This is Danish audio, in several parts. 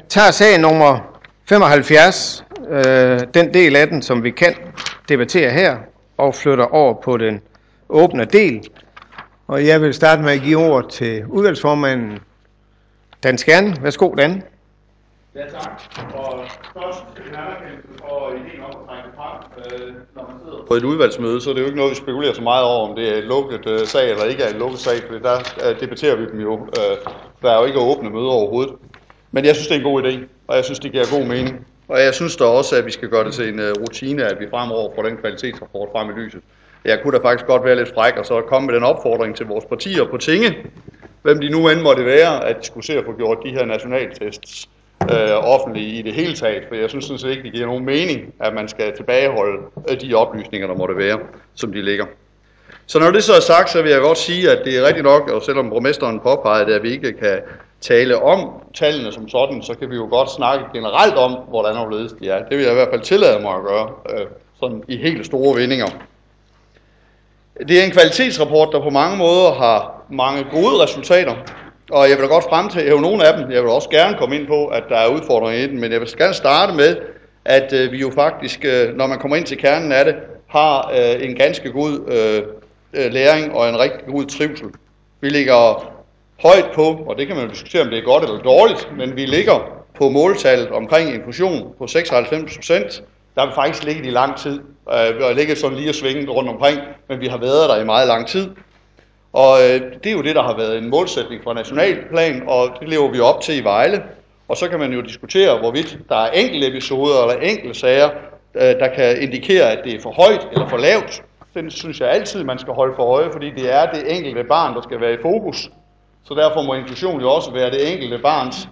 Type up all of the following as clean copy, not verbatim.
tager sag nummer 75, den del af den, som vi kan debattere her, og flytter over på den åbne del. Og jeg vil starte med at give ord til udvalgsformanden, Dan Skjern. Værsgo, Dan. Ja, tak. Og først en anerkendelse for ideen om at trække frem, når man sidder på et udvalgsmøde, så er det jo ikke noget, vi spekulerer så meget over, om det er et lukket sag eller ikke er et lukket sag, for der debatterer vi dem jo. Der er jo ikke åbne møder overhovedet. Men jeg synes, det er en god idé, og jeg synes, det giver god mening. Og jeg synes da også, at vi skal gøre det til en rutine, at vi fremover får den kvalitetsrapport frem i lyset. Jeg kunne da faktisk godt være lidt fræk, og så komme med den opfordring til vores partier på tinge, hvem de nu end måtte være, at de skulle se at få gjort de her nationaltests offentlige i det hele taget, for jeg synes sådan set ikke, det giver nogen mening, at man skal tilbageholde de oplysninger, der måtte være, som de ligger. Så når det så er sagt, så vil jeg godt sige, at det er rigtigt nok, og selvom borgmesteren påpegede, at vi ikke kan tale om tallene som sådan, så kan vi jo godt snakke generelt om, hvordan overledes de er. Det vil jeg i hvert fald tillade mig at gøre, sådan i helt store vendinger. Det er en kvalitetsrapport, der på mange måder har mange gode resultater, og jeg vil da godt fremhæve nogle af dem. Jeg vil også gerne komme ind på, at der er udfordringer i den, men jeg vil gerne starte med, at vi jo faktisk, når man kommer ind til kernen af det, har en ganske god læring og en rigtig god trivsel. Vi ligger højt på, og det kan man jo diskutere, om det er godt eller dårligt, men vi ligger på måltallet omkring inklusion på 96%. Der har vi faktisk ligget i lang tid, og ligget sådan lige og svinget rundt omkring, men vi har været der i meget lang tid. Og det er jo det, der har været en målsætning fra nationalplan, og det lever vi op til i Vejle. Og så kan man jo diskutere, hvorvidt der er enkelte episoder eller enkelte sager, der kan indikere, at det er for højt eller for lavt. Den synes jeg altid, man skal holde for øje, fordi det er det enkelte barn, der skal være i fokus. Så derfor må inklusion jo også være det enkelte barns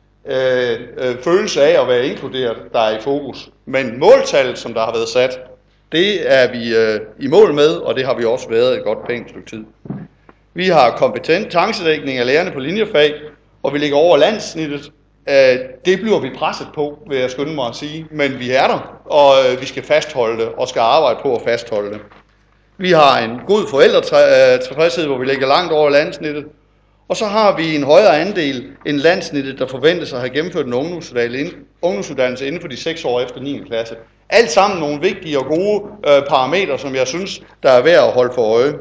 følelse af at være inkluderet, der er i fokus. Men måltallet, som der har været sat, det er vi i mål med, og det har vi også været et godt pænt stykke tid. Vi har kompetencedækning af lærerne på linjefag, og vi ligger over landsnittet. Det bliver vi presset på, vil jeg skynde mig at sige, men vi er der, og vi skal fastholde det, og skal arbejde på at fastholde det. Vi har en god forældretilfredshed, hvor vi ligger langt over landsnittet, og så har vi en højere andel end landsnittet, der forventes at have gennemført en ungdomsuddannelse inden for de 6 år efter 9. klasse. Alt sammen nogle vigtige og gode parametre, som jeg synes, der er værd at holde for øje.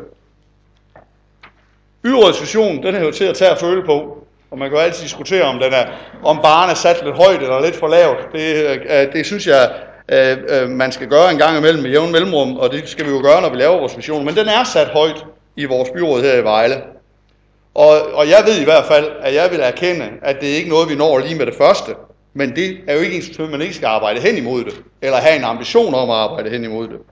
Byrådssessionen, den er jo til at tage at føle på, og man kan jo altid diskutere, om barren er sat lidt højt eller lidt for lavt. Det synes jeg, man skal gøre en gang imellem med jævn mellemrum, og det skal vi jo gøre, når vi laver vores visioner. Men den er sat højt i vores byråd her i Vejle. Og jeg ved i hvert fald, at jeg vil erkende, at det er ikke noget, vi når lige med det første. Men det er jo ikke ens, at man ikke skal arbejde hen imod det, eller have en ambition om at arbejde hen imod det.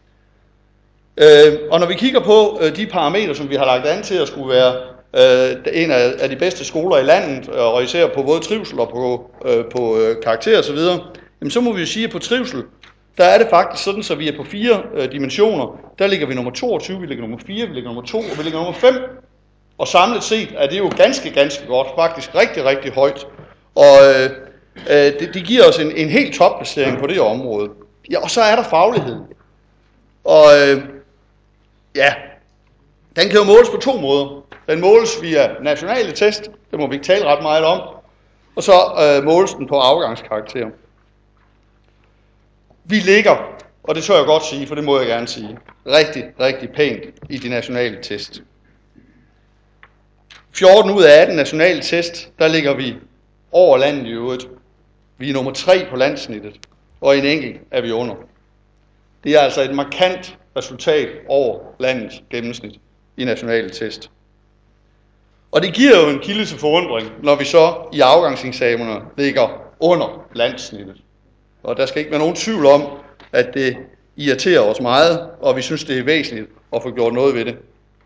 Og når vi kigger på de parametre, som vi har lagt an til at skulle være en af de bedste skoler i landet, og især på både trivsel og på karakter osv., så må vi jo sige, at på trivsel, der er det faktisk sådan, så vi er på 4 dimensioner. Der ligger vi nummer 22, vi ligger nummer 4, vi ligger nummer 2, og vi ligger nummer 5. Og samlet set er det jo ganske godt, faktisk rigtig højt. Og det giver os en helt topplacering på det område. Ja, og så er der faglighed. Og den kan jo måles på 2 måder. Den måles via nationale test, det må vi ikke tale ret meget om, og så måles den på afgangskarakter. Vi ligger, og det tør jeg godt sige, for det må jeg gerne sige, rigtig pænt i de nationale test. 14 ud af 18 nationale test, der ligger vi over landet i øvrigt. Vi er nummer 3 på landsnittet, og en enkelt er vi under. Det er altså et markant resultat over landets gennemsnit i nationale test. Og det giver jo en kilde til forundring, når vi så i afgangseksamenerne ligger under landsnittet. Og der skal ikke være nogen tvivl om, at det irriterer os meget, og vi synes, det er væsentligt at få gjort noget ved det.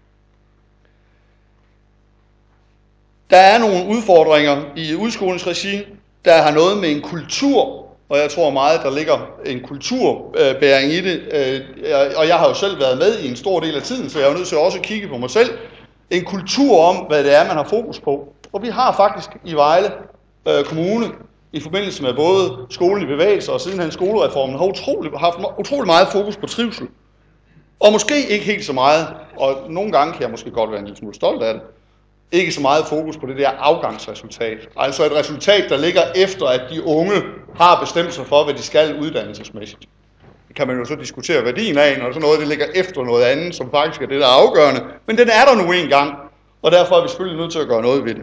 Der er nogle udfordringer i udskolingsregi, der har noget med en kultur, og jeg tror meget, der ligger en kulturbæring i det, og jeg har jo selv været med i en stor del af tiden, så jeg er jo nødt til også at kigge på mig selv. En kultur om, hvad det er, man har fokus på. Og vi har faktisk i Vejle Kommune, i forbindelse med både skolen i bevægelse og sidenhen skolereformen, har haft utrolig meget fokus på trivsel. Og måske ikke helt så meget, og nogle gange kan jeg måske godt være en lille smule stolt af det, ikke så meget fokus på det der afgangsresultat. Altså et resultat, der ligger efter, at de unge har bestemt sig for, hvad de skal uddannelsesmæssigt. Det kan man jo så diskutere værdien af, når sådan noget det ligger efter noget andet, som faktisk er det, der er afgørende. Men den er der nu engang, og derfor er vi selvfølgelig nødt til at gøre noget ved det.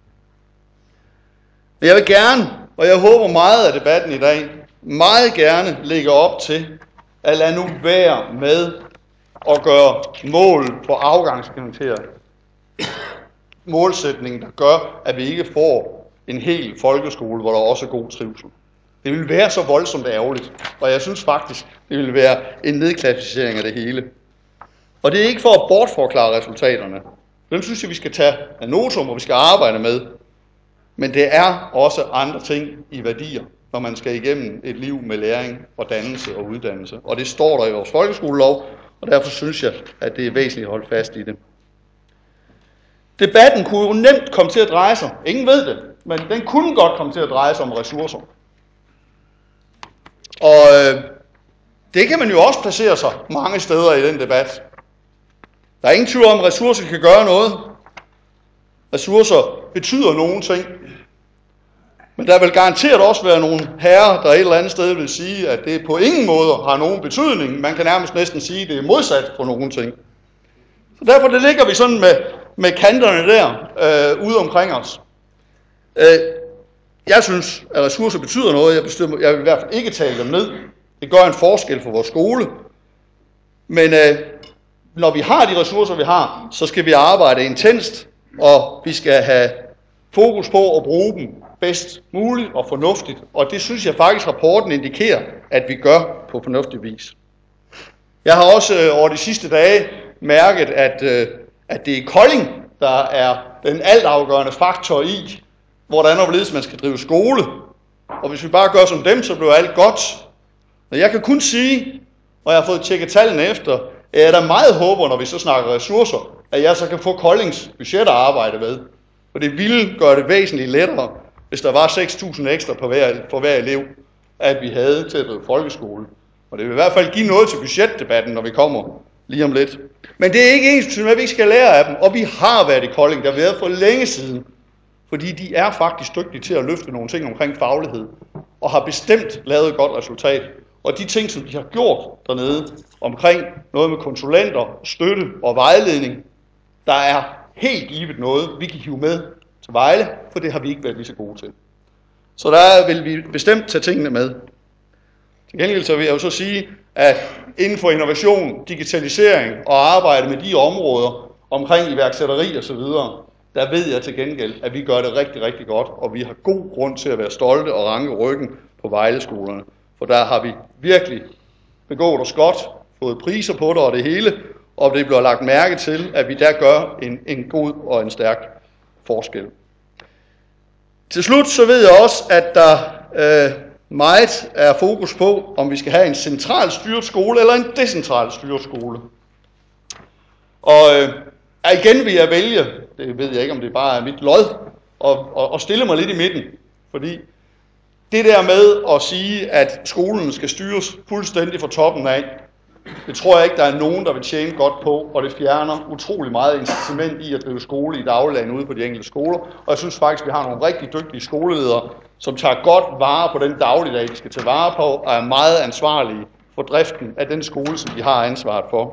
Men jeg vil gerne, og jeg håber meget af debatten i dag, meget gerne lægge op til, at lade nu være med at gøre mål på afgangskriterier. Målsætningen, der gør, at vi ikke får en hel folkeskole, hvor der også er god trivsel. Det vil være så voldsomt ærgerligt, og jeg synes faktisk, det vil være en nedklassificering af det hele. Og det er ikke for at bortforklare resultaterne. Dem synes jeg, vi skal tage af notum, og vi skal arbejde med. Men det er også andre ting i værdier, når man skal igennem et liv med læring og dannelse og uddannelse. Og det står der i vores folkeskolelov, og derfor synes jeg, at det er væsentligt at holde fast i det. Debatten kunne jo nemt komme til at dreje sig, ingen ved det, men den kunne godt komme til at dreje sig om ressourcer. Og det kan man jo også placere sig mange steder i den debat. Der er ingen tvivl om, at ressourcer kan gøre noget. Ressourcer betyder nogle ting. Men der vil garanteret også være nogle herrer, der et eller andet sted vil sige, at det på ingen måde har nogen betydning. Man kan nærmest næsten sige, at det er modsat for nogle ting. Så derfor det ligger vi sådan med kanterne der ude omkring os. Jeg synes, at ressourcer betyder noget. Jeg vil i hvert fald ikke tale dem ned. Det gør en forskel for vores skole. Men når vi har de ressourcer, vi har, så skal vi arbejde intenst, og vi skal have fokus på at bruge dem bedst muligt og fornuftigt. Og det synes jeg faktisk, rapporten indikerer, at vi gør på fornuftig vis. Jeg har også over de sidste dage mærket, at det er Kolding, der er den altafgørende faktor i, hvordan og hvorledes man skal drive skole. Og hvis vi bare gør som dem, så bliver alt godt. Og jeg kan kun sige, og jeg har fået tjekket tallene efter, at jeg er da meget håber, når vi så snakker ressourcer, at jeg så kan få Koldings budget at arbejde med. For det ville gøre det væsentligt lettere, hvis der var 6.000 ekstra for hver elev, at vi havde til at drive folkeskole. Og det vil i hvert fald give noget til budgetdebatten, når vi kommer lige om lidt. Men det er ikke ens, at vi ikke skal lære af dem, og vi har været i Kolding, der har været for længe siden. Fordi de er faktisk dygtige til at løfte nogle ting omkring faglighed, og har bestemt lavet et godt resultat. Og de ting, som de har gjort dernede, omkring noget med konsulenter, støtte og vejledning, der er helt givet noget, vi kan hive med til Vejle, for det har vi ikke været lige så gode til. Så der vil vi bestemt tage tingene med. Til gengæld så vil jeg jo så sige, at inden for innovation, digitalisering og arbejde med de områder omkring iværksætteri og så videre, der ved jeg til gengæld, at vi gør det rigtig, rigtig godt, og vi har god grund til at være stolte og ranke ryggen på Vejle-skolerne. For der har vi virkelig begået os godt, fået priser på det og det hele, og det bliver lagt mærke til, at vi der gør en god og en stærk forskel. Til slut så ved jeg også, at der meget er fokus på, om vi skal have en centralt styret skole eller en decentralt styret skole. Og igen vil jeg vælge, det ved jeg ikke, om det bare er mit lod, og stille mig lidt i midten. Fordi det der med at sige, at skolen skal styres fuldstændig fra toppen af, det tror jeg ikke, der er nogen, der vil tjene godt på, og det fjerner utrolig meget incitament i at drive skole i dagligdagen ude på de enkelte skoler. Og jeg synes faktisk, vi har nogle rigtig dygtige skoleledere, som tager godt vare på den dagligdag, de skal tage vare på, og er meget ansvarlige for driften af den skole, som de har ansvaret for.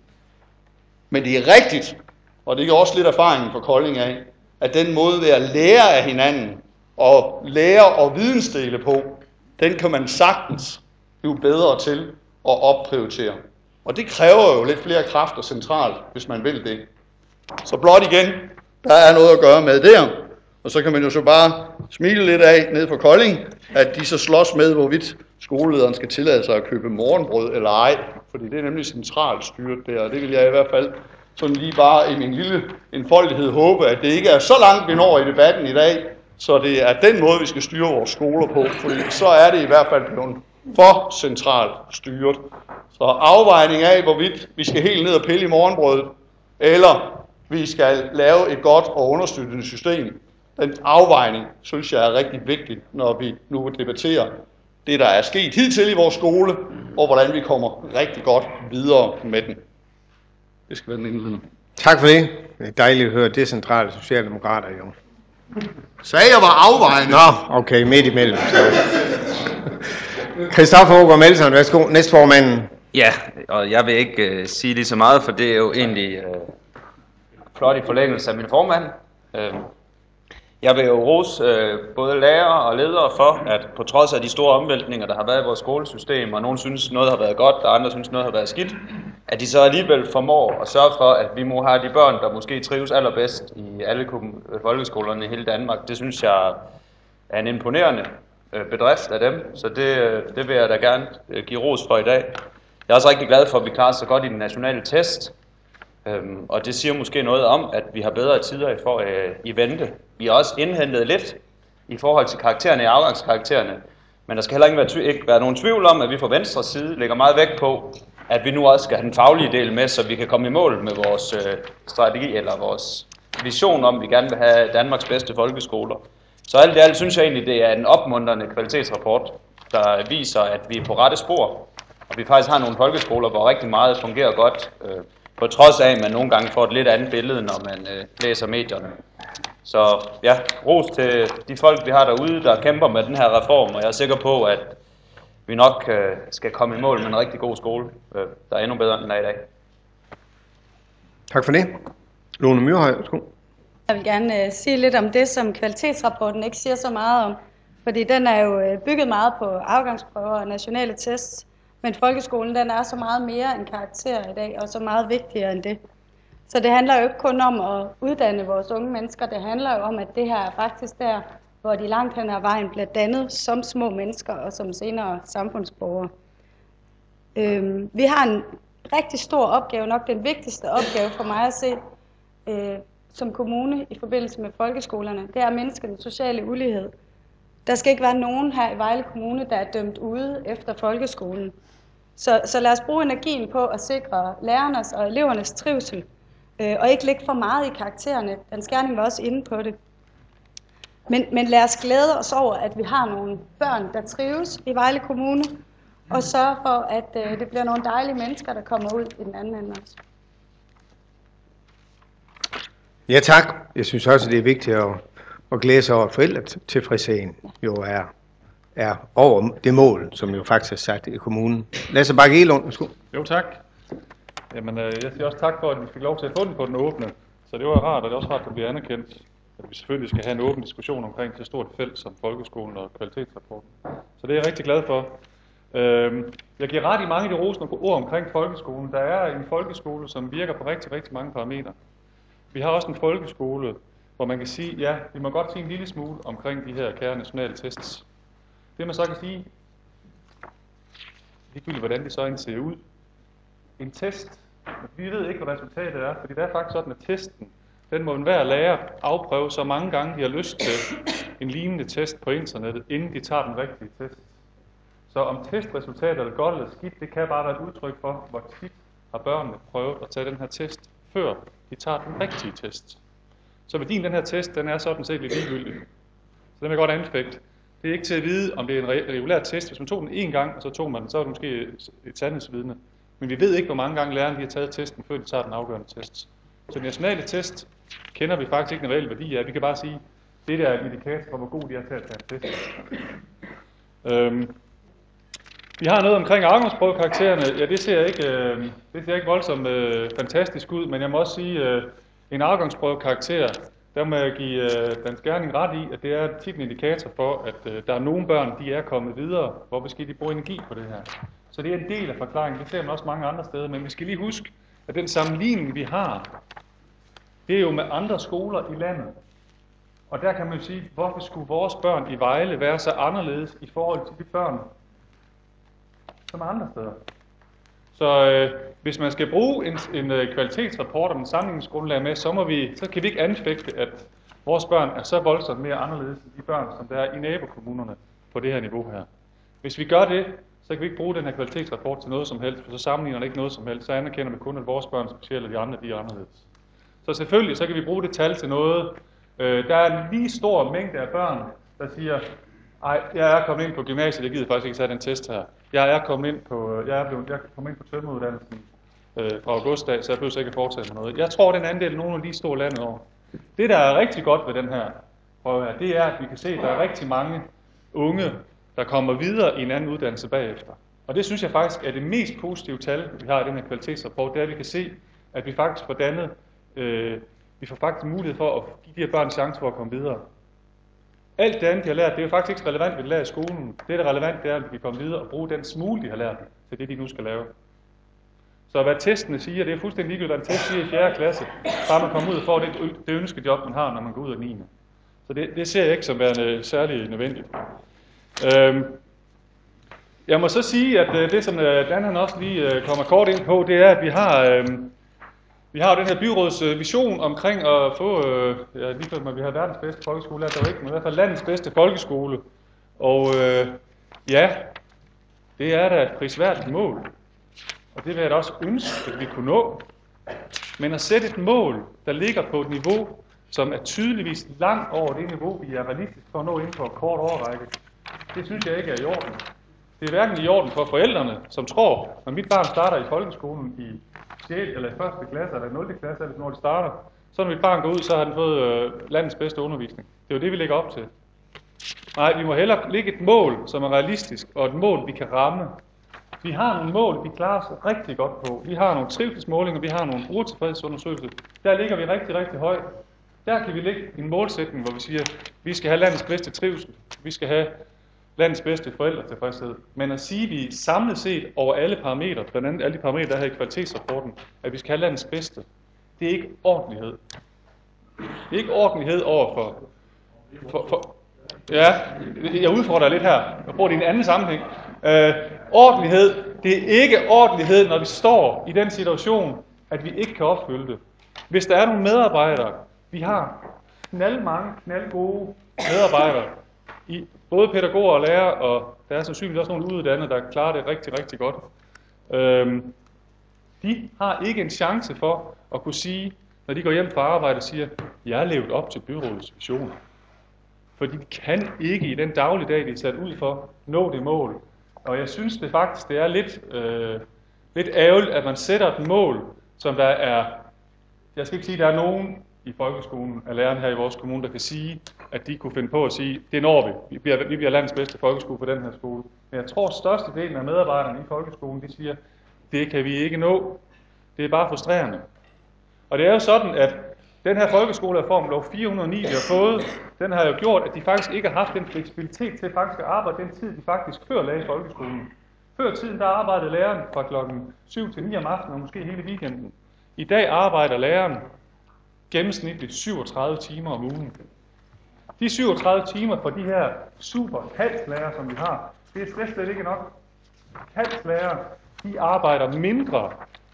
Men det er rigtigt, og det er også lidt erfaringen fra Kolding af, at den måde ved at lære af hinanden, og lære og vidensdele på, den kan man sagtens blive bedre til at opprioritere. Og det kræver jo lidt flere kræfter centralt, hvis man vil det. Så blot igen, der er noget at gøre med der. Og så kan man jo så bare smile lidt af ned for Kolding, at de så slås med, hvorvidt skolelederen skal tillade sig at købe morgenbrød eller ej. Fordi det er nemlig centralt styret der, og det vil jeg i hvert fald sådan lige bare i min lille enfoldighed håbe, at det ikke er så langt, vi når i debatten i dag, så det er den måde, vi skal styre vores skoler på, fordi så er det i hvert fald blevet for centralt styret. Så afvejning af, hvorvidt vi skal helt ned og pille i morgenbrødet, eller vi skal lave et godt og understøttende system, den afvejning, synes jeg er rigtig vigtig, når vi nu debatterer det, der er sket hidtil i vores skole, og hvordan vi kommer rigtig godt videre med den. Det skal være den indledende. Tak for det. Det er dejligt at høre decentrale socialdemokrater, jo. Sagde jeg var afvejende. Nå, okay, midt imellem. Christoffer Aagaard Melson, værsgo, næstformanden. Ja, og jeg vil ikke sige lige så meget, for det er jo egentlig flot i forlængelse af min formand. Jeg vil jo rose både lærere og ledere for, at på trods af de store omvæltninger, der har været i vores skolesystem, og nogen synes noget har været godt, og andre synes noget har været skidt, at de så alligevel formår at sørge for, at vi må have de børn, der måske trives allerbedst i alle folkeskolerne i hele Danmark. Det synes jeg er en imponerende bedrift af dem, så det vil jeg da gerne give ros for i dag. Jeg er også rigtig glad for, at vi klarer så godt i den nationale test, og det siger måske noget om, at vi har bedre tider i vente. Vi har også indhentet lidt i forhold til karaktererne i afgangskaraktererne, men der skal heller ikke være nogen tvivl om, at vi fra Venstres side lægger meget vægt på, at vi nu også skal have den faglige del med, så vi kan komme i mål med vores strategi eller vores vision om, at vi gerne vil have Danmarks bedste folkeskoler. Så alt i alt synes jeg egentlig, det er en opmuntrende kvalitetsrapport, der viser, at vi er på rette spor, og vi faktisk har nogle folkeskoler, hvor rigtig meget fungerer godt, på trods af, at man nogle gange får et lidt andet billede, når man læser medierne. Så ja, ros til de folk, vi har derude, der kæmper med den her reform, og jeg er sikker på, at vi nok skal komme i mål med en rigtig god skole, der er endnu bedre, end den er i dag. Tak for det. Lone Myrhøj, værsgo. Jeg vil gerne sige lidt om det, som kvalitetsrapporten ikke siger så meget om, fordi den er jo bygget meget på afgangsprøver og nationale tests, men folkeskolen den er så meget mere end karakterer i dag, og så meget vigtigere end det. Så det handler jo ikke kun om at uddanne vores unge mennesker, det handler jo om, at det her er faktisk der, hvor de langt hen ad vejen bliver dannet som små mennesker og som senere samfundsborgere. Vi har en rigtig stor opgave, nok den vigtigste opgave for mig at se som kommune i forbindelse med folkeskolerne, det er at mindske den sociale ulighed. Der skal ikke være nogen her i Vejle Kommune, der er dømt ude efter folkeskolen. Så lad os bruge energien på at sikre lærernes og elevernes trivsel, og ikke lægge for meget i karaktererne. Dan Skjerning var også inde på det. Men lad os glæde os over, at vi har nogle børn, der trives i Vejle Kommune, og sørge for, at det bliver nogle dejlige mennesker, der kommer ud i den anden ende også. Ja, tak. Jeg synes også, det er vigtigt at glæde sig over, at forældretilfredsheden jo er over det mål, som jo faktisk er sat i kommunen. Lasse Bakke Elund, værsgo. Jo, tak. Jamen, jeg siger også tak for, at vi fik lov til at få den på den åbne. Så det var rart, og det er også rart, at det bliver anerkendt, at vi selvfølgelig skal have en åben diskussion omkring så stort felt som folkeskolen og kvalitetsrapporten. Så det er jeg rigtig glad for. Jeg giver ret i mange af de rosende ord omkring folkeskolen. Der er en folkeskole, som virker på rigtig, rigtig mange parametre. Vi har også en folkeskole, hvor man kan sige, ja, vi må godt sige en lille smule omkring de her kære nationale tests. Det man så kan sige, ligegyldigt hvordan det så end ser ud. En test, vi ved ikke, hvad resultatet er, fordi det er faktisk sådan, at testen, den må enhver lærer afprøve så mange gange, de har lyst til en lignende test på internettet, inden de tager den rigtige test. Så om testresultatet er godt eller skidt, det kan bare være et udtryk for, hvor tit har børnene prøvet at tage den her test, før de tager den rigtige test. Så værdien den her test, den er sådan set lidt ligegyldig. Så den vil jeg godt anfægte. Det er ikke til at vide, om det er en regulær test. Hvis man tog den en gang, og så tog man den, så er det måske et sandhedsvidne. Men vi ved ikke, hvor mange gange lærerne har taget testen, før de tager den afgørende test. Så den nationale test kender vi faktisk ikke en reel værdi af. Vi kan bare sige, at det der er en indikator for, hvor god de er til at tage test. Vi har noget omkring afgangsprøvekaraktererne. Ja, det ser ikke voldsomt fantastisk ud, men jeg må også sige, en afgangsprøvekarakter, der må jeg give Dan Skjerning ret i, at det er tit en indikator for, at der er nogle børn, de er kommet videre, hvor vi skal de bruge energi på det her. Så det er en del af forklaringen. Det ser man også mange andre steder, men vi skal lige huske, at den sammenligning, vi har, det er jo med andre skoler i landet. Og der kan man jo sige, hvorfor skulle vores børn i Vejle være så anderledes i forhold til de børn, som andre steder. Så hvis man skal bruge en kvalitetsrapport om en sammenligningsgrundlag med, så kan vi ikke anfægte, at vores børn er så voldsomt mere anderledes end de børn, som der er i nabokommunerne på det her niveau her. Hvis vi gør det, så kan vi ikke bruge den her kvalitetsrapport til noget som helst, for så sammenligner det ikke noget som helst. Så anerkender vi kun, at vores børn er specielle, og de andre de er anderledes. Så selvfølgelig så kan vi bruge det tal til noget. Der er en lige stor mængde af børn, der siger, ej, jeg er kommet ind på gymnasiet, jeg gider faktisk ikke tage den test her. Jeg er kommet ind på tømreruddannelsen. fra augustdag, så jeg behøver ikke at foretage mig noget. Jeg tror, den andel er nogen lige store landet over. Det, der er rigtig godt ved den her prøve her, det er, at vi kan se, at der er rigtig mange unge, der kommer videre i en anden uddannelse bagefter. Og det synes jeg faktisk er det mest positive tal, vi har i den her kvalitetsrapport, det er, at vi kan se, at vi faktisk får dannet, vi får faktisk mulighed for at give de her børn en chance for at komme videre. Alt det andet, de har lært, det er jo faktisk ikke relevant, hvad de lærer i skolen. Det, der er relevant, det er, at vi kan komme videre og bruge den smule, de har lært, til det, de nu skal lave. Så hvad testene siger, det er fuldstændig ligegyldigt, hvad en test siger i 4. klasse, bare man kommer ud og får det ønskejob, man har, når man går ud af 9. Så det ser jeg ikke som værende særlig nødvendigt. Jeg må så sige, at det, som Dan han også lige kommer kort ind på, det er, at vi har den her byråds vision omkring at få, lige før vi har verdens bedste folkeskole, der er ikke, men i hvert fald landets bedste folkeskole. Og ja, det er da et prisværdigt mål. Og det vil jeg da også ønske, at vi kunne nå. Men at sætte et mål, der ligger på et niveau, som er tydeligvis langt over det niveau, vi er realistisk for at nå inden for et kort årrække, det synes jeg ikke er i orden. Det er hverken i orden for forældrene, som tror, når mit barn starter i folkeskolen i 6. eller 1. klasse eller 0. klasse, eller når det starter, så når mit barn går ud, så har den fået landets bedste undervisning. Det er jo det, vi lægger op til. Nej, vi må hellere lægge et mål, som er realistisk, og et mål, vi kan ramme. Vi har nogle mål, vi klarer os rigtig godt på. Vi har nogle trivselsmålinger, vi har nogle brugertilfredshedsundersøgelser. Der ligger vi rigtig, rigtig højt. Der kan vi lægge en målsætning, hvor vi siger, at vi skal have landets bedste trivsel. Vi skal have landets bedste forældretilfredshed. Men at sige, at vi samlet set over alle parametre, blandt andet alle de parametre, der er her i kvalitetsrapporten, at vi skal have landets bedste, det er ikke ordentlighed. Det er ikke ordentlighed over for ja, jeg udfordrer lidt her. Jeg bruger det i en anden sammenhæng. Ordentlighed, det er ikke ordentlighed, når vi står i den situation, at vi ikke kan opfylde det. Hvis der er nogle medarbejdere, vi har knaldgode medarbejdere, i både pædagoger og lærere, og der er sandsynligvis også nogle uddannede, der klarer det rigtig, rigtig godt. De har ikke en chance for at kunne sige, når de går hjem fra arbejde og siger, jeg er levet op til byrådets visioner. Fordi de kan ikke i den dagligdag, de er sat ud for, nå det mål. Og jeg synes det faktisk, det er lidt ærgerligt, at man sætter et mål, som der er, jeg skal ikke sige, at der er nogen i folkeskolen af lærerne her i vores kommune, der kan sige, at de kunne finde på at sige, det når vi. Vi bliver landets bedste folkeskole på den her skole. Men jeg tror, at størstedelen af medarbejderne i folkeskolen, de siger, det kan vi ikke nå. Det er bare frustrerende. Og det er jo sådan, at den her folkeskolereform, lov 409, vi har fået, den har jo gjort, at de faktisk ikke har haft den fleksibilitet til faktisk at arbejde den tid, de faktisk før lagde i folkeskolen. Før tiden, der arbejdede læreren fra klokken 7 til 9 om aftenen, og måske hele weekenden. I dag arbejder læreren gennemsnitligt 37 timer om ugen. De 37 timer for de her super kaldslærer, som vi har, det er slet ikke nok. Kaldslærer, de arbejder mindre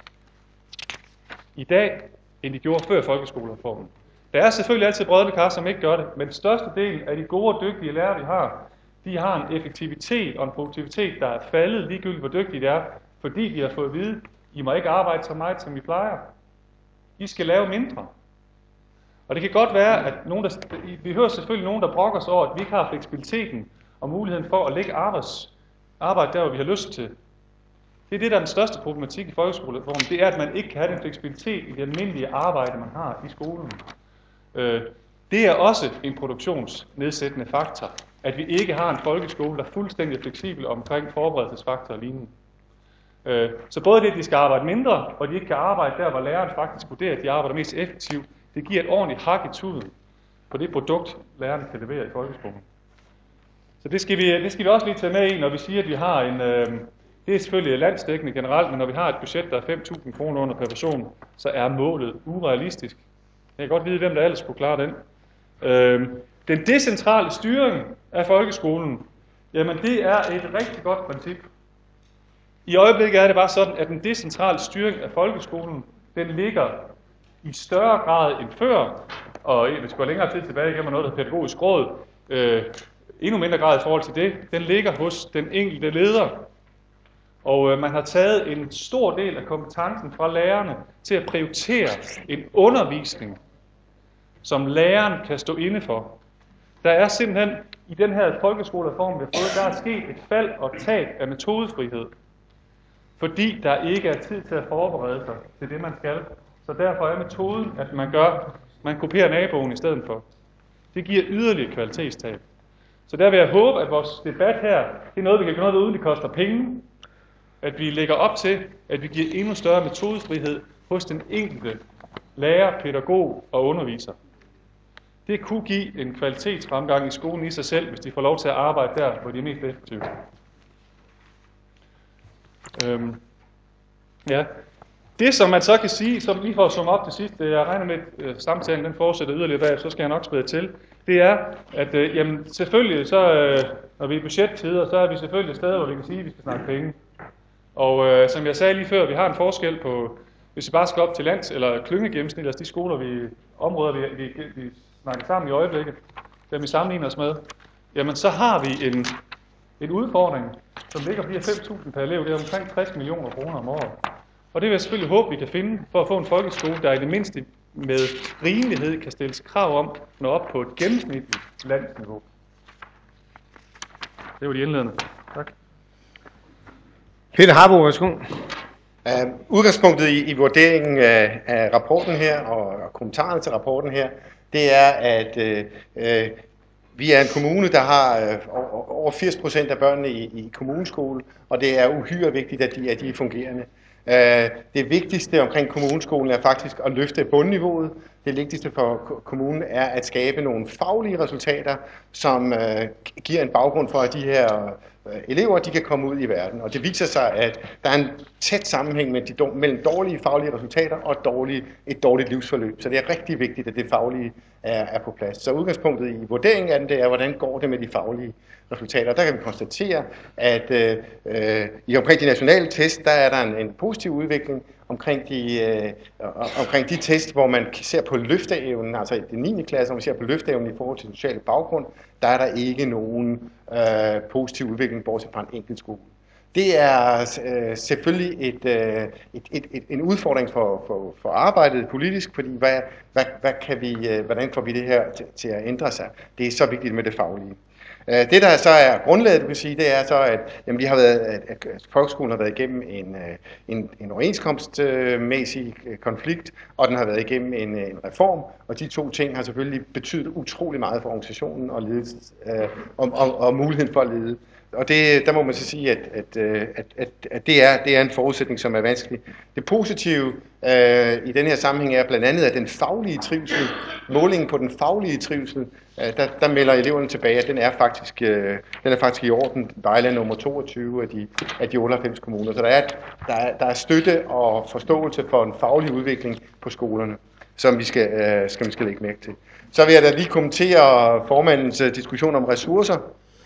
i dag, end de gjorde før folkeskolereformen. Der er selvfølgelig altid brodne kar, som ikke gør det, men største del af de gode og dygtige lærere, vi har, de har en effektivitet og en produktivitet, der er faldet ligegyldigt, hvor dygtige de er, fordi de har fået at vide, I må ikke arbejde så meget, som I plejer. I skal lave mindre. Og det kan godt være, at vi hører selvfølgelig nogen, der brokker sig over, at vi ikke har fleksibiliteten og muligheden for at lægge arbejde der, hvor vi har lyst til. Det er det, der er den største problematik i folkeskolereformen. Det er, at man ikke kan have den fleksibilitet i det almindelige arbejde, man har i skolen. Det er også en produktionsnedsættende faktor, at vi ikke har en folkeskole, der er fuldstændig fleksibel omkring forberedelsesfaktorer og lignende. Så både det, at de skal arbejde mindre, og de ikke kan arbejde der, hvor læreren faktisk vurderer, at de arbejder mest effektivt, det giver et ordentligt hak i tuden på det produkt, lærerne kan levere i folkeskolen. Så det skal vi også lige tage med i, når vi siger, at vi har en... Det er selvfølgelig landsdækkende generelt, men når vi har et budget, der er 5.000 kroner under per person, så er målet urealistisk. Jeg kan godt vide, hvem der ellers kunne klare den. Den decentrale styring af folkeskolen, jamen det er et rigtig godt princip. I øjeblikket er det bare sådan, at den decentrale styring af folkeskolen, den ligger i større grad end før, og hvis vi går længere tid tilbage, kan man noget, der hedder pædagogisk råd, endnu mindre grad i forhold til det, den ligger hos den enkelte leder. Og man har taget en stor del af kompetencen fra lærerne til at prioritere en undervisning, som læreren kan stå inde for. Der er simpelthen i den her folkeskolereform, vi har fået, der er sket et fald og tab af metodefrihed. fordi der ikke er tid til at forberede sig til det, man skal. Så derfor er metoden, at man kopierer naboen i stedet for. Det giver yderligere kvalitetstab. Så der vil jeg håbe, at vores debat her, det er noget, vi kan gøre noget, uden det koster penge. At vi lægger op til, at vi giver endnu større metodefrihed hos den enkelte lærer, pædagog og underviser. Det kunne give en kvalitetsfremgang i skolen i sig selv, hvis de får lov til at arbejde der, hvor de er mest effektive. Ja. Det, som man så kan sige, som lige for at summe op til sidst, jeg regner med, at samtalen den fortsætter yderligere bag, så skal jeg nok spæde til, det er, at jamen, selvfølgelig, så, når vi er i budgettider, så er vi selvfølgelig et sted, hvor vi kan sige, at vi skal snakke penge. Og som jeg sagde lige før, vi har en forskel på, hvis vi bare skal op til lands- eller klyngegennemsnit, altså de skoler, områder, vi snakker sammen i øjeblikket, dem vi sammenligner os med, jamen så har vi en udfordring, som ligger bliver 5.000 per elev, det er omkring 60 millioner kroner om året. Og det vil jeg selvfølgelig håbe, vi kan finde, for at få en folkeskole, der i det mindste med rimelighed kan stilles krav om, når op på et gennemsnitligt landsniveau. Det var de indledende. Tak. Peter Harbo, værsgo. Udgangspunktet i vurderingen af rapporten her, og kommentarerne til rapporten her, det er, at vi er en kommune, der har over 80% af børnene i kommuneskole, og det er uhyre vigtigt, at de er fungerende. Det vigtigste omkring kommuneskolen er faktisk at løfte bundniveauet. Det vigtigste for kommunen er at skabe nogle faglige resultater, som giver en baggrund for, at de her elever de kan komme ud i verden. Og det viser sig, at der er en tæt sammenhæng mellem dårlige faglige resultater og et dårligt livsforløb. Så det er rigtig vigtigt, at det faglige er på plads. Så udgangspunktet i vurderingen af den, det er, hvordan går det med de faglige resultater. Der kan vi konstatere, at omkring de nationale test, der er der en positiv udvikling omkring de test, hvor man ser på løfteevnen, altså i det 9. klasse, hvor man ser på løfteevnen i forhold til social baggrund, der er der ikke nogen positiv udvikling, bortset fra en enkelt skole. Det er selvfølgelig en udfordring for arbejdet politisk, fordi hvordan får vi det her til at ændre sig? Det er så vigtigt med det faglige. Det, der så er grundlaget, du kan sige, det er så, at folkeskolen har været igennem en overenskomstmæssig konflikt, og den har været igennem en reform, og de to ting har selvfølgelig betydet utrolig meget for organisationen og ledelsen, og muligheden for at lede. Og der må man så sige, at det er en forudsætning, som er vanskelig. Det positive i den her sammenhæng er blandt andet, at den faglige trivsel, målingen på den faglige trivsel, der melder eleverne tilbage, at den er faktisk i orden. Vejle er nummer 22 af de 98 kommuner. Så der er støtte og forståelse for en faglig udvikling på skolerne, som vi skal lægge mærke til. Så vil jeg da lige kommentere formandens diskussion om ressourcer.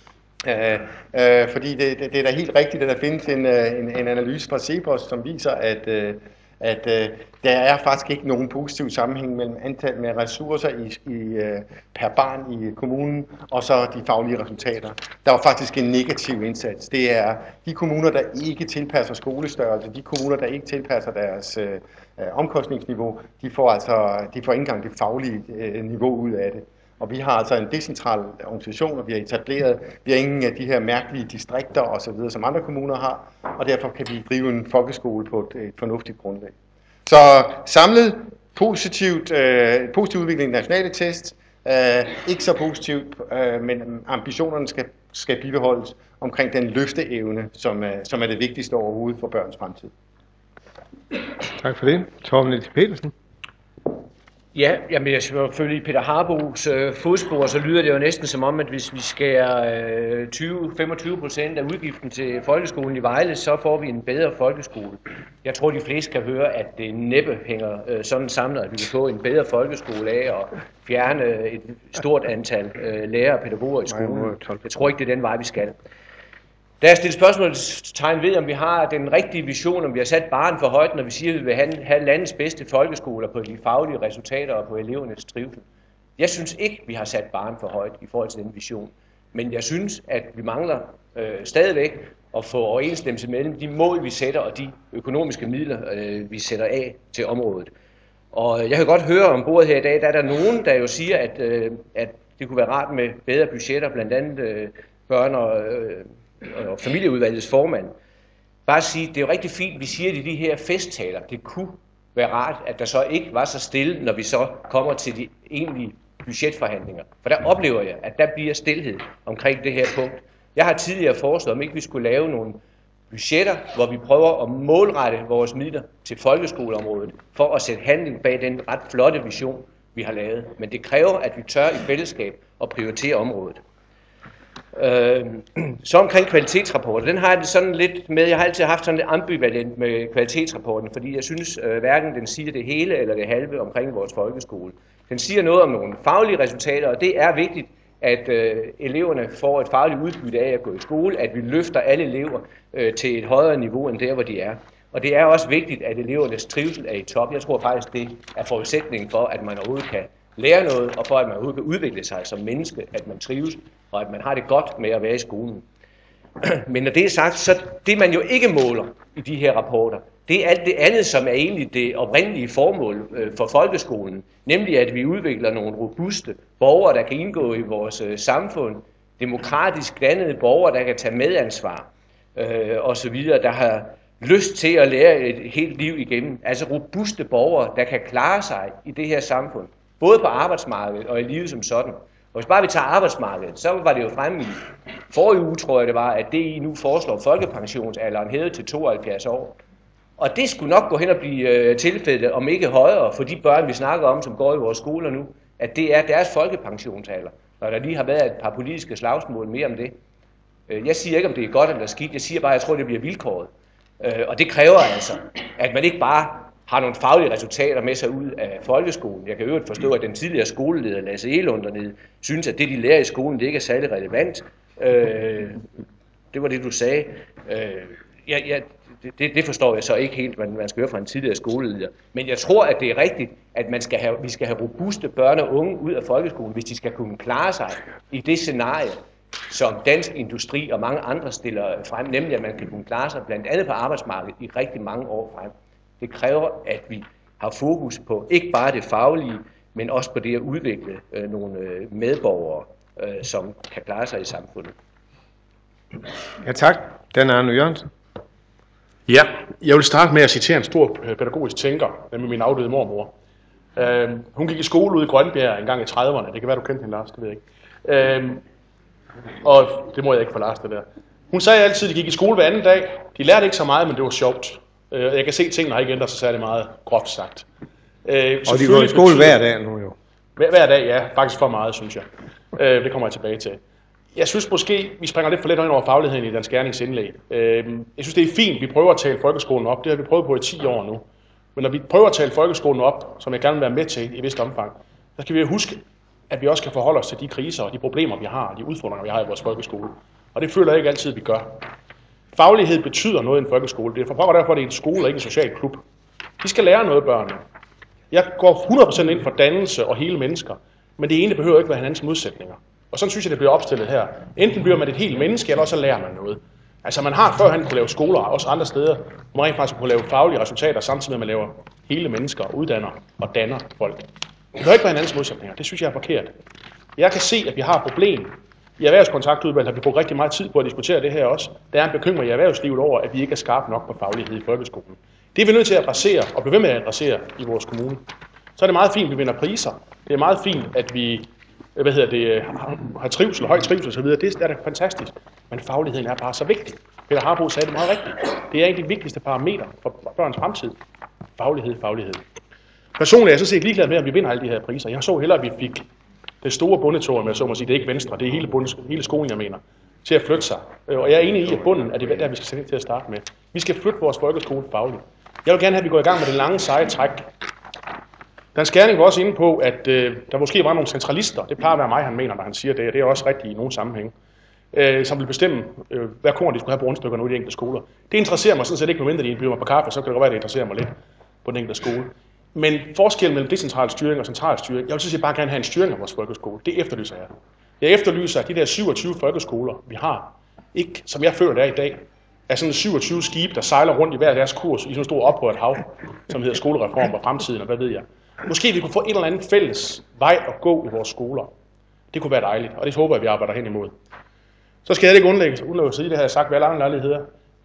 Fordi det er da helt rigtigt, at der findes en analyse fra CEPOS, som viser, at der er faktisk ikke nogen positiv sammenhæng mellem antallet med ressourcer per barn i kommunen og så de faglige resultater. Der var faktisk en negativ indsats. Det er de kommuner, der ikke tilpasser skolestørrelse, de kommuner, der ikke tilpasser deres omkostningsniveau, de får ikke engang det faglige niveau ud af det. Og vi har altså en decentral organisation, og vi har ingen af de her mærkelige distrikter osv., som andre kommuner har, og derfor kan vi drive en folkeskole på et fornuftigt grundlag. Så samlet positiv udvikling i nationale test, ikke så positivt, men ambitionerne skal bibeholdes omkring den løfteevne, som er det vigtigste overhovedet for børns fremtid. Tak for det. Torben Niels Petersen. Ja, jamen jeg skal følge Peter Harbos fodspor, så lyder det jo næsten som om, at hvis vi skærer 20-25% af udgiften til folkeskolen i Vejle, så får vi en bedre folkeskole. Jeg tror, de fleste kan høre, at det næppe hænger sådan sammen, at vi kan få en bedre folkeskole af at fjerne et stort antal lærere og pædagoger i skolen. Jeg tror ikke, det er den vej, vi skal. Da jeg stiller spørgsmålstegn ved, om vi har den rigtige vision, om vi har sat barren for højt, når vi siger, at vi vil have landets bedste folkeskoler på de faglige resultater og på elevernes trivsel. Jeg synes ikke, vi har sat barren for højt i forhold til den vision. Men jeg synes, at vi mangler stadigvæk at få overensstemmelse mellem de mål, vi sætter, og de økonomiske midler, vi sætter af til området. Og jeg kan godt høre om bordet her i dag, der er der nogen, der jo siger, at det kunne være rart med bedre budgetter, blandt andet børn og familieudvalgets formand. bare sige, det er jo rigtig fint, vi siger det i de her festtaler. Det kunne være rart, at der så ikke var så stille, når vi så kommer til de egentlige budgetforhandlinger. For der oplever jeg, at der bliver stilhed omkring det her punkt. Jeg har tidligere foreslået, om ikke vi skulle lave nogle budgetter, hvor vi prøver at målrette vores midler til folkeskoleområdet, for at sætte handling bag den ret flotte vision, vi har lavet. Men det kræver, at vi tør i fællesskab at prioritere området. Så omkring kvalitetsrapporter, den har jeg det sådan lidt med, jeg har altid haft sådan lidt ambivalent med kvalitetsrapporten, fordi jeg synes hverken den siger det hele eller det halve omkring vores folkeskole. Den siger noget om nogle faglige resultater, og det er vigtigt, at eleverne får et fagligt udbytte af at gå i skole, at vi løfter alle elever til et højere niveau end der, hvor de er. Og det er også vigtigt, at elevernes trivsel er i top. Jeg tror faktisk, det er forudsætningen for, at man overhovedet kan lære noget, og for at man overhovedet kan udvikle sig som menneske, at man trives, og at man har det godt med at være i skolen. Men når det er sagt, så det man jo ikke måler i de her rapporter, det er alt det andet, som er egentlig det oprindelige formål for folkeskolen, nemlig at vi udvikler nogle robuste borgere, der kan indgå i vores samfund, demokratisk dannede borgere, der kan tage medansvar osv., der har lyst til at lære et helt liv igennem. Altså robuste borgere, der kan klare sig i det her samfund, både på arbejdsmarkedet og i livet som sådan. Og hvis bare vi tager arbejdsmarkedet, så var det jo fremme i forrige uge, tror jeg det var, at DI nu foreslår folkepensionsalderen hævet til 72 år. Og det skulle nok gå hen og blive tilfældet, om ikke højere, for de børn, vi snakker om, som går i vores skoler nu, at det er deres folkepensionsalder, når der lige har været et par politiske slagsmål mere om det. Jeg siger ikke, om det er godt eller skidt, jeg siger bare, at jeg tror, det bliver vilkåret. Og det kræver altså, at man ikke bare har nogle faglige resultater med sig ud af folkeskolen. Jeg kan jo forstå, at den tidligere skoleleder, Lasse Egelund dernede, synes, at det, de lærer i skolen, det ikke er særlig relevant. Det var det, du sagde. Det forstår jeg så ikke helt, hvad man skal høre fra en tidligere skoleleder. Men jeg tror, at det er rigtigt, at vi skal have robuste børn og unge ud af folkeskolen, hvis de skal kunne klare sig i det scenarie, som Dansk Industri og mange andre stiller frem, nemlig at man kan kunne klare sig blandt andet på arbejdsmarkedet i rigtig mange år frem. Det kræver, at vi har fokus på ikke bare det faglige, men også på det at udvikle nogle medborgere, som kan klare sig i samfundet. Ja, tak. Dan Arne Jørgensen. Ja, jeg vil starte med at citere en stor pædagogisk tænker, nemlig min afdøde mormor. Hun gik i skole ude i Grønbjerg en gang i 30'erne. Det kan være, du kendte hende, Lars, det ved jeg ikke. Og det må jeg ikke få Lars, det der. Hun sagde altid, at de gik i skole hver anden dag. De lærte ikke så meget, men det var sjovt. Jeg kan se, at tingene har ikke ændret sig særlig meget, groft sagt. Og de går i skole hver dag nu jo. Hver dag, ja. Faktisk for meget, synes jeg. Det kommer jeg tilbage til. Jeg synes måske, vi springer lidt for let ind over fagligheden i Dansk Gjernings indlæg. Jeg synes, det er fint, vi prøver at tale folkeskolen op. Det har vi prøvet på i 10 år nu. Men når vi prøver at tale folkeskolen op, som jeg gerne vil være med til i vist omfang, så skal vi huske, at vi også kan forholde os til de kriser og de problemer, vi har, de udfordringer, vi har i vores folkeskole. Og det føler jeg ikke altid, vi gør. Faglighed betyder noget i en folkeskole. Det er derfor, det er en skole og ikke en social klub. De skal lære noget, børnene. Jeg går 100% ind for dannelse og hele mennesker, men det ene behøver ikke være hinandens modsætninger. Og sådan synes jeg, det bliver opstillet her. Enten bliver man et helt menneske, eller også så lærer man noget. Altså man har førhen kunne lave skoler, også andre steder, hvor man rent faktisk kunne lave faglige resultater, samtidig med at man laver hele mennesker, uddanner og danner folk. Det behøver ikke være hinandens modsætninger. Det synes jeg er forkert. Jeg kan se, at vi har et problem. I Erhvervskontaktudvalget har vi brugt rigtig meget tid på at diskutere det her også. Der er en bekymring i erhvervslivet over, at vi ikke er skarpe nok på faglighed i folkeskolen. Det er vi nødt til at adressere og blive ved med at adressere i vores kommune. Så er det meget fint, at vi vinder priser. Det er meget fint, at vi har trivsel, høj trivsel osv. Det er da fantastisk. Men fagligheden er bare så vigtig. Peter Harbo sagde det meget rigtigt. Det er en af de vigtigste parametre for børns fremtid. Faglighed. Personligt er jeg så set ligeglad med, at vi vinder alle de her priser. Jeg så hellere, at vi fik det store bundetår, men jeg så må sige, det er ikke Venstre, det er hele skolen, jeg mener, til at flytte sig. Og jeg er enig i, at bunden er det der, vi skal sætte til at starte med. Vi skal flytte vores folkeskole fagligt. Jeg vil gerne have, at vi går i gang med det lange, seje træk. Dansk Gjerning var også inde på, at der måske var nogle centralister, det plejer at være mig, han mener, når han siger det, og det er også rigtigt i nogle sammenhæng, som vil bestemme, hvad korn de skulle have på rundstykkerne ude i de enkelte skoler. Det interesserer mig sådan set ikke, medmindre de byder mig på kaffe, så kan det godt være, det interesserer mig lidt på den enkelte skole. Men forskellen mellem decentral styring og central styring, jeg vil sige bare gerne have en styring af vores folkeskole. Det efterlyser jeg. Jeg efterlyser, at de der 27 folkeskoler, vi har, ikke, som jeg føler det er i dag, er sådan 27 skibe, der sejler rundt i hver deres kurs i sådan en stor oprørt hav, som hedder skolereform og fremtiden, og hvad ved jeg. Måske vi kunne få en eller anden fælles vej at gå i vores skoler. Det kunne være dejligt, og det håber jeg, vi arbejder hen imod. Så skal jeg ikke undlade at sige, det har jeg sagt ved alle andre lejligheder.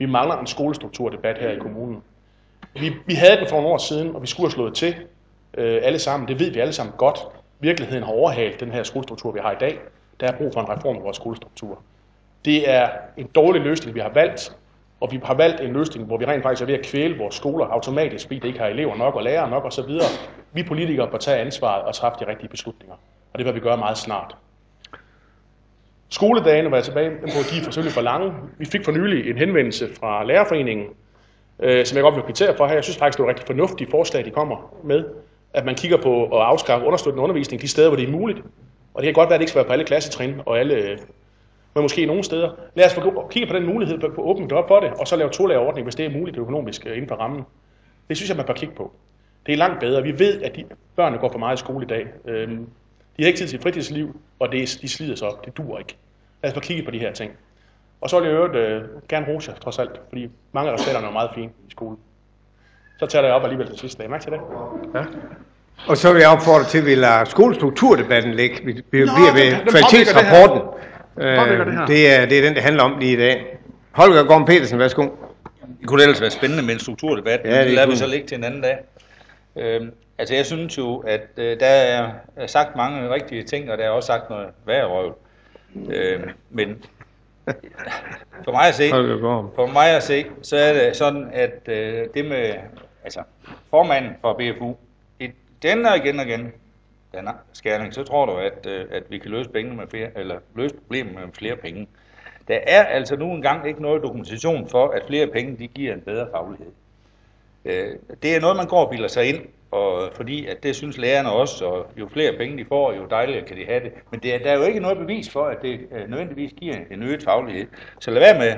Vi mangler en skolestrukturdebat her i kommunen. Vi havde den for nogle år siden, og vi skulle have slået til alle sammen. Det ved vi alle sammen godt. Virkeligheden har overhalet den her skolestruktur, vi har i dag. Der er brug for en reform af vores skolestruktur. Det er en dårlig løsning, vi har valgt, og vi har valgt en løsning, hvor vi rent faktisk er ved at kvæle vores skoler automatisk, fordi det ikke har elever nok og lærere nok osv. Vi politikere bør tage ansvaret og træffe de rigtige beslutninger, og det vil vi gøre meget snart. Skoledagene var jeg tilbage på, at de er selvfølgelig for lange. Vi fik for nylig en henvendelse fra Lærerforeningen, som jeg godt vil kvittere for her. Jeg synes faktisk, det var et rigtig fornuftigt forslag, de kommer med, at man kigger på at afskaffe understøttende undervisning de steder, hvor det er muligt. Og det kan godt være, at det ikke skal være på alle klassetrin og alle, men måske nogle steder. Lad os kigge på den mulighed, på at åbne op for det, og så lave tolærerordning, hvis det er muligt økonomisk inden for rammen. Det synes jeg, man bør kigge på. Det er langt bedre. Vi ved, at børnene går for meget i skole i dag. De har ikke tid til et fritidsliv, og de slider sig op. Det duer ikke. Lad os bare kigge på de her ting. Og så vil jeg gerne rose jer, trods alt, fordi mange af resultaterne er meget fine i skolen. Så tager jeg op alligevel til sidste dag. Mærke til det? Ja. Og så vil jeg opfordre til, at vi lader skolestrukturdebatten ligge. Vi bliver ved kvalitetsrapporten. Det er den, det handler om lige i dag. Holger Gorm Petersen, værsgo. Det kunne ellers være spændende med en strukturdebat, men det lader vi så ligge til en anden dag. Altså jeg synes jo, at der er sagt mange rigtige ting, og der er også sagt noget værre røv. Men for mig at se, så er det sådan, at det med formanden for BFU, igen og igen, den skærning, så tror du, at vi kan løse løse problemet med flere penge. Der er altså nu engang ikke noget dokumentation for, at flere penge de giver en bedre faglighed. Det er noget, man går og bilder sig ind, og fordi at det synes lærerne også, og jo flere penge de får, jo dejligere kan de have det. Men der er jo ikke noget bevis for, at det nødvendigvis giver en øget faglighed. Så lad være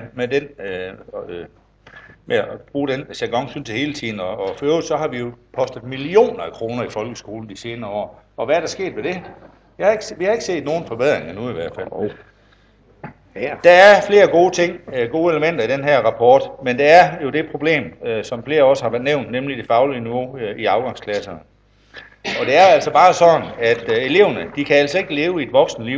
med at bruge den jargon, synes jeg, hele tiden. Og for øvrigt, så har vi jo postet millioner af kroner i folkeskolen de senere år. Og hvad er der sket ved det? Vi har ikke set nogen forbedringer nu i hvert fald. Der er flere gode elementer i den her rapport, men der er jo det problem, som flere også har været nævnt, nemlig det faglige niveau i afgangsklasserne. Og det er altså bare sådan, at eleverne, de kan altså ikke leve i et voksenliv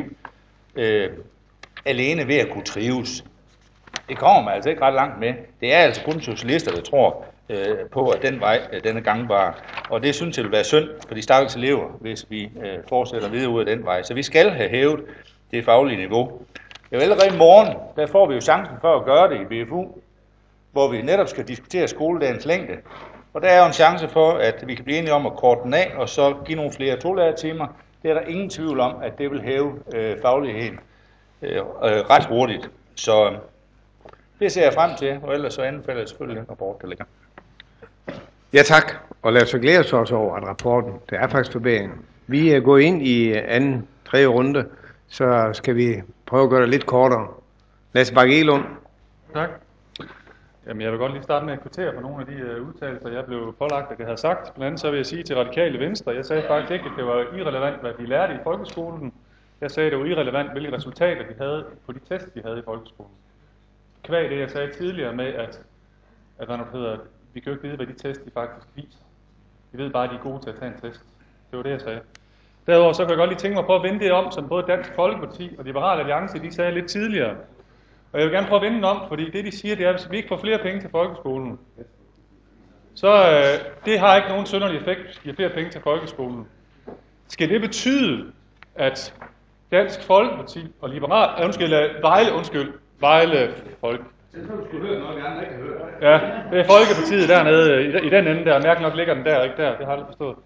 alene ved at kunne trives. Det kommer man altså ikke ret langt med. Det er altså kun socialister, der tror på, at den vej den er gangbar. Og det synes jeg vil være synd for de stakkels elever, hvis vi fortsætter videre ud af den vej. Så vi skal have hævet det faglige niveau. Ja, allerede i morgen, der får vi jo chancen for at gøre det i BFU, hvor vi netop skal diskutere skoledagens længde. Og der er jo en chance for, at vi kan blive enige om at korte den af, og så give nogle flere tolærertimer. Det er der ingen tvivl om, at det vil hæve fagligheden ret hurtigt. Så det ser jeg frem til, og ellers så anbefaler jeg selvfølgelig den rapport, der ligger. Ja tak, og lad os så glæde os også over, at rapporten, der er faktisk forbedring. Vi går ind i anden, tredje runde, så skal vi prøve at gøre det lidt kortere. Lasse Bakke-Elund. Tak. Jamen, jeg vil godt lige starte med at kvittere for nogle af de udtalelser, jeg blev pålagt, at jeg havde sagt. Blandt andet så vil jeg sige til Radikale Venstre, jeg sagde faktisk ikke, at det var irrelevant, hvad vi lærte i folkeskolen. Jeg sagde, at det var irrelevant, hvilke resultater de havde på de tests, de havde i folkeskolen. Kvæg det, jeg sagde tidligere med, at vi kan jo ikke vide, hvad de tests de faktisk viser. Vi ved bare, at de er gode til at tage en test. Det var det, jeg sagde. Derudover så kan jeg godt lige tænke mig på at vende det om, som både Dansk Folkeparti og Liberal Alliance, de sagde lidt tidligere. Og jeg vil gerne prøve at vende den om, fordi det de siger, det er, at hvis vi ikke får flere penge til folkeskolen, så det har ikke nogen synderlig effekt, hvis vi giver flere penge til folkeskolen. Skal det betyde, at Dansk Folkeparti og Vejle Folk. Ja, det er Folkepartiet dernede, i den ende der, mærkeligt nok ligger den der, ikke der, det har jeg aldrig forstået.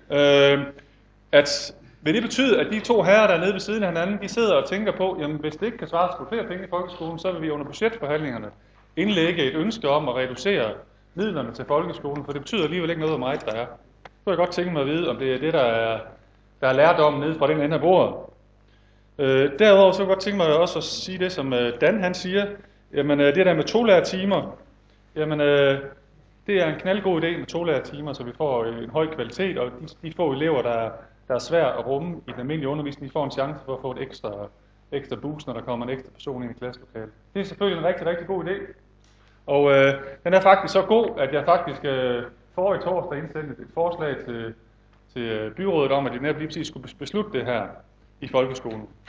Vil det betyde, at de to herrer, der er nede ved siden af hinanden, de sidder og tænker på, jamen hvis det ikke kan svares på flere penge i folkeskolen, så vil vi under budgetforhandlingerne indlægge et ønske om at reducere midlerne til folkeskolen, for det betyder alligevel ikke noget, hvor meget der er. Så vil jeg godt tænke mig at vide, om det er det, der er lærdommen nede fra den ende af bordet. Derudover så vil jeg godt tænke mig også at sige det, som Dan han siger, jamen det der med tolærertimer, jamen det er en knaldgod idé med tolærertimer, så vi får en høj kvalitet, og de få elever, der er svært at rumme i den almindelige undervisning, de får en chance for at få et ekstra boost, når der kommer en ekstra person ind i klasselokalet. Det er selvfølgelig en rigtig, rigtig god idé. Og den er faktisk så god, at jeg faktisk forrige torsdag indsendte et forslag til byrådet om, at de netop lige præcis skulle beslutte det her i folkeskolen.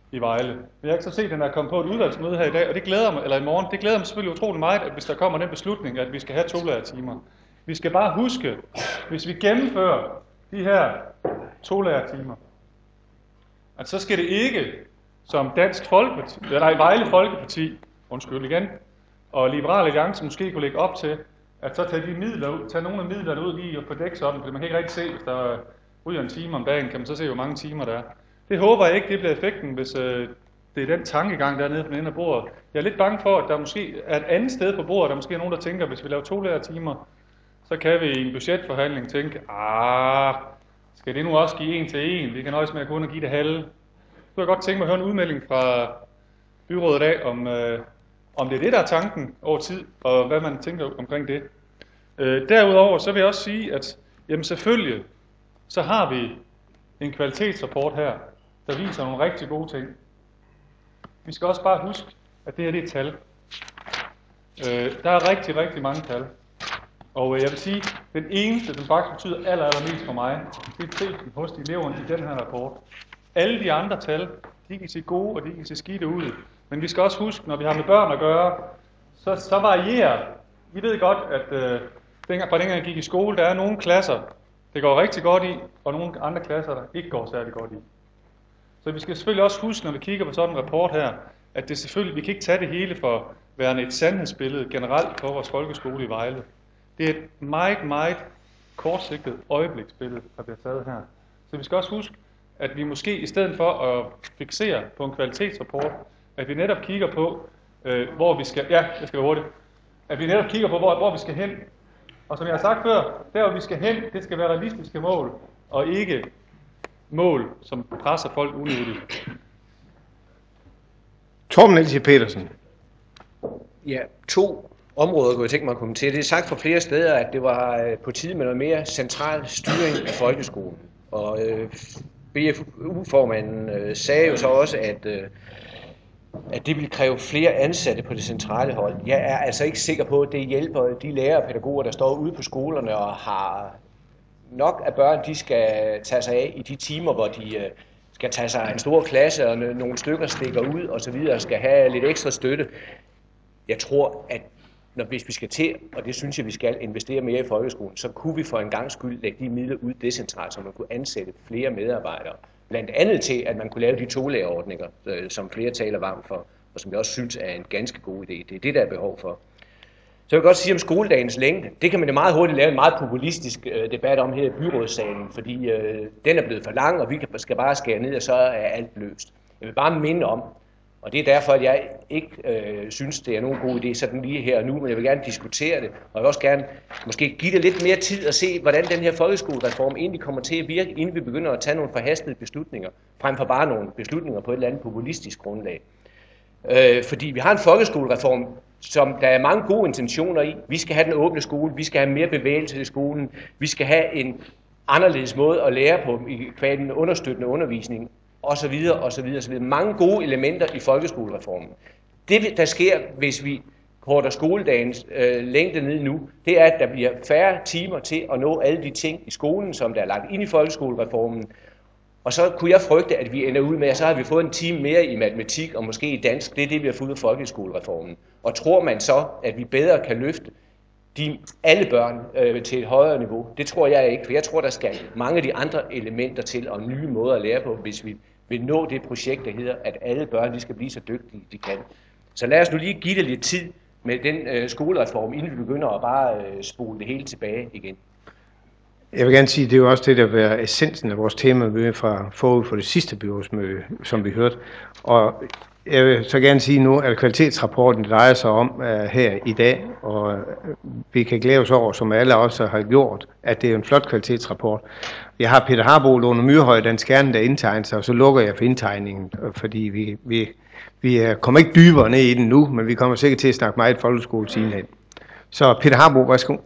i Vejle. Men jeg har ikke så set, at den er kommet på et udvalgsmøde her i dag, og det glæder mig, eller i morgen, det glæder mig selvfølgelig utrolig meget, at hvis der kommer den beslutning, at vi skal have 2-lærertimer. Vi skal bare huske, hvis vi gennemfører de her 2-lærertimer, at så skal det ikke, som Vejle Folkeparti, og Liberale Alliance måske kunne lægge op til, at så tage nogle af midlerne ud lige og få dæk sådan, for man kan ikke rigtig se, hvis der ryger en time om dagen, kan man så se, hvor mange timer der er. Det håber jeg ikke, det bliver effekten, hvis det er den tankegang dernede på den ende af bordet. Jeg er lidt bange for, at der måske er et andet sted på bordet, der måske er nogen, der tænker, at hvis vi laver 2-lærertimer, så kan vi i en budgetforhandling tænke, skal det nu også give 1 til 1? Vi kan nøjes med at kun give det halve. Så kunne jeg godt tænke mig at høre en udmelding fra byrådet af, om det er det, der er tanken over tid, og hvad man tænker omkring det. Derudover så vil jeg også sige, at jamen selvfølgelig, så har vi en kvalitetsrapport her, der viser nogle rigtig gode ting. Vi skal også bare huske, at det her det er et tal. Der er rigtig, rigtig mange tal. Og jeg vil sige, at den eneste, som faktisk betyder allermest for mig, det er trivslen hos de eleverne i den her rapport. Alle de andre tal, de kan se gode, og de kan se skidte ud. Men vi skal også huske, når vi har med børn at gøre, så varierer. I ved godt, at fra dengang jeg gik i skole, der er nogle klasser, det går rigtig godt i, og nogle andre klasser, der ikke går særlig godt i. Så vi skal selvfølgelig også huske, når vi kigger på sådan en rapport her, at det selvfølgelig, vi kan ikke tage det hele for værende et sandhedsbillede generelt for vores folkeskole i Vejle. Det er et meget, meget kortsigtet øjebliksbillede, der bliver taget her. Så vi skal også huske, at vi måske i stedet for at fiksere på en kvalitetsrapport, at vi netop kigger på, hvor vi skal, at vi netop kigger på, hvor vi skal hen. Og som jeg har sagt før, der hvor vi skal hen, det skal være realistiske mål, og ikke mål, som presser folk unødigt. Torben Nielsen Petersen. Ja, 2 områder kunne jeg tænke mig at kommentere. Det er sagt fra flere steder, at det var på tide med noget mere central styring af folkeskolen. Og BFU-formanden sagde jo så også, at det vil kræve flere ansatte på det centrale hold. Jeg er altså ikke sikker på, at det hjælper de lærere og pædagoger, der står ude på skolerne og har nok af børn, de skal tage sig af i de timer, hvor de skal tage sig af en stor klasse, og nogle stykker stikker ud og så videre, skal have lidt ekstra støtte. Jeg tror, at hvis vi skal til, og det synes jeg, vi skal investere mere i folkeskolen, så kunne vi for en gang skyld lægge de midler ud decentralt, så man kunne ansætte flere medarbejdere. Blandt andet til, at man kunne lave de 2-lærerordninger, som flere taler varmt for, og som jeg også synes er en ganske god idé. Det er det, der er behov for. Så jeg vil godt sige om skoledagens længde. Det kan man meget hurtigt lave en meget populistisk debat om her i byrådssalen, fordi den er blevet for lang, og vi skal bare skære ned, og så er alt løst. Jeg vil bare minde om, og det er derfor, at jeg ikke synes, det er nogen god idé sådan lige her og nu, men jeg vil gerne diskutere det, og jeg vil også gerne måske give det lidt mere tid at se, hvordan den her folkeskolereform egentlig kommer til at virke, inden vi begynder at tage nogle forhastede beslutninger, frem for bare nogle beslutninger på et eller andet populistisk grundlag. Fordi vi har en folkeskolereform, som der er mange gode intentioner i. Vi skal have den åbne skole, vi skal have mere bevægelse i skolen, vi skal have en anderledes måde at lære på i den understøttende undervisning, og så videre, og så videre, og så videre. Mange gode elementer i folkeskolereformen. Det, der sker, hvis vi korter skoledagens længde ned nu, det er, at der bliver færre timer til at nå alle de ting i skolen, som der er lagt ind i folkeskolereformen. Og så kunne jeg frygte, at vi ender ud med, at så har vi fået en time mere i matematik og måske i dansk. Det er det, vi har fået ud af folkeskolereformen. Og tror man så, at vi bedre kan løfte alle børn til et højere niveau? Det tror jeg ikke, for jeg tror, der skal mange af de andre elementer til og nye måder at lære på, hvis vi vil nå det projekt, der hedder, at alle børn de skal blive så dygtige, de kan. Så lad os nu lige give det lidt tid med den skolereform, inden vi begynder at bare spole det hele tilbage igen. Jeg vil gerne sige, at det er jo også det, der vil være essensen af vores tema fra forud for det sidste byrådsmøde, som vi hørte. Og jeg vil så gerne sige nu, at kvalitetsrapporten drejer sig om her i dag, og vi kan glæde os over, som alle også har gjort, at det er en flot kvalitetsrapport. Jeg har Peter Harbo, Lone Myrhøj, Dansk Gerne, der indtegner sig, og så lukker jeg for indtegningen, fordi vi kommer ikke dybere ned i den nu, men vi kommer sikkert til at snakke meget folkeskole sidenhen. Så Peter Harbo, værsgo.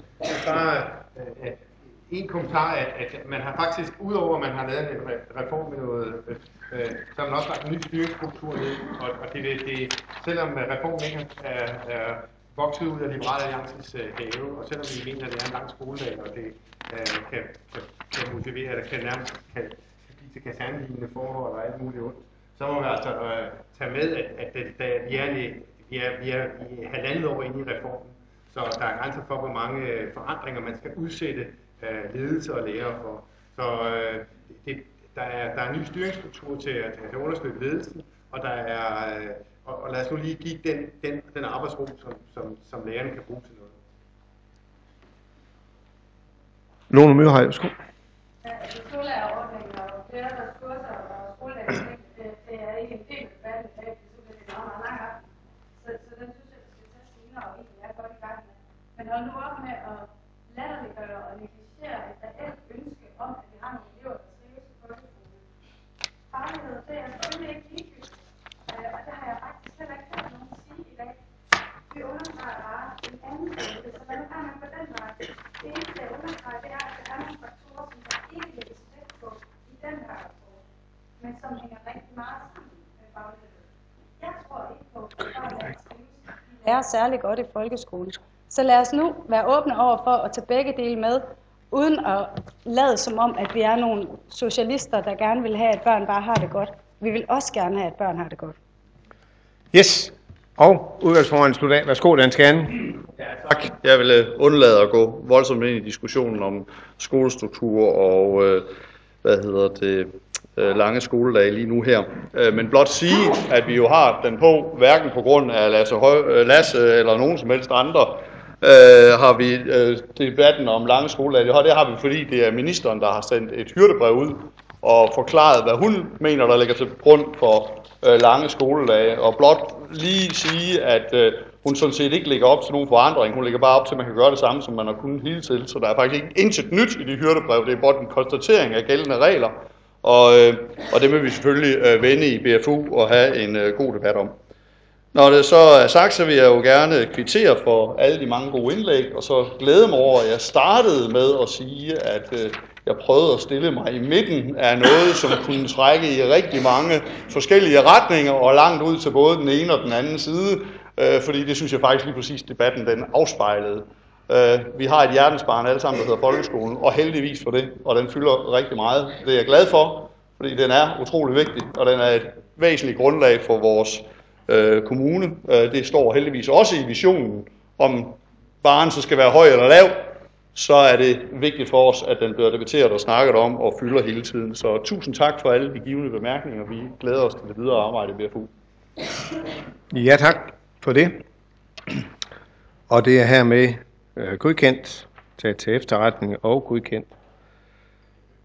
En kommentar, at man har faktisk, udover at man har lavet en reform med noget, så har man også lagt en ny styringsstruktur ned, og det, selvom reformen ikke er vokset ud af Liberale Alliances have, og selvom vi mener, at det er en lang skoledag, og det kan motivere, eller kan nærmest blive til kasernelignende forhold og alt muligt ondt, så må vi altså tage med, at vi er halvandet år inde i reformen, så der er grænser for, hvor mange forandringer man skal udsætte ledelse og lærere for. Så der er en ny styringsstruktur til at understøtte ledelsen, og der er og lad os nu lige give den arbejdsro, som lærerne kan bruge til noget. Lone Myrhøj, værsgo. Skolelærerordningen og flere ressourcer og skolelæring, det er ikke en del af debatten i dag, så det er meget lang aften. Så den synes jeg, vi skal tage senere, og egentlig er godt i gang med. Men hold nu op med at latterliggøre og negligere et reelt ønske om, at vi har nogle elever, der trives i folkeskolen. Faglighed, det er selvfølgelig ikke ligegyldigt, og det har jeg faktisk heller ikke hørt nogen sige i dag. Vi understreger bare en anden måde, så hvordan har man på den vej? Det eneste, jeg understreger, det er, at der er nogle faktorer, som der ikke lægges vægt på i den her rapport, men som hænger rigtig meget sammen med faglighed. Jeg tror ikke på, at børn lærer særlig godt i folkeskolen. Så lad os nu være åbne over for at tage begge dele med, uden at lade som om, at vi er nogle socialister, der gerne vil have, at børn bare har det godt. Vi vil også gerne have, at børn har det godt. Yes. Og udvalgsformanden slutter af. Værsgo, Dan Skane. Ja, tak. Jeg vil undlade at gå voldsomt ind i diskussionen om skolestruktur og lange skoledage lige nu her. Men blot sige, at vi jo har den på, hverken på grund af Lasse eller nogen som helst andre, har vi debatten om lange skoledage. Det har vi, fordi det er ministeren, der har sendt et hyrdebrev ud og forklaret, hvad hun mener, der ligger til grund for lange skoledage. Og blot lige sige, at hun sådan set ikke lægger op til nogen forandring. Hun lægger bare op til, at man kan gøre det samme, som man har kunnet hele tiden. Så der er faktisk ikke intet nyt i det hyrdebrev. Det er blot en konstatering af gældende regler. Og det vil vi selvfølgelig vende i BFU og have en god debat om. Når det så er sagt, så vil jeg jo gerne kvittere for alle de mange gode indlæg, og så glæde mig over, at jeg startede med at sige, at jeg prøvede at stille mig i midten af noget, som kunne trække i rigtig mange forskellige retninger og langt ud til både den ene og den anden side, fordi det synes jeg faktisk lige præcis debatten den afspejlede. Vi har et hjertensbarn alle sammen, der hedder folkeskolen, og heldigvis for det, og den fylder rigtig meget. Det er jeg glad for, fordi den er utrolig vigtig, og den er et væsentligt grundlag for vores kommune. Det står heldigvis også i visionen, om barnen så skal være høj eller lav, så er det vigtigt for os, at den bliver debatteret og snakket om og fylder hele tiden. Så tusind tak for alle de givende bemærkninger. Vi glæder os til det videre arbejde i BFU. Ja, tak for det. Og det er hermed godkendt, taget til efterretning og godkendt.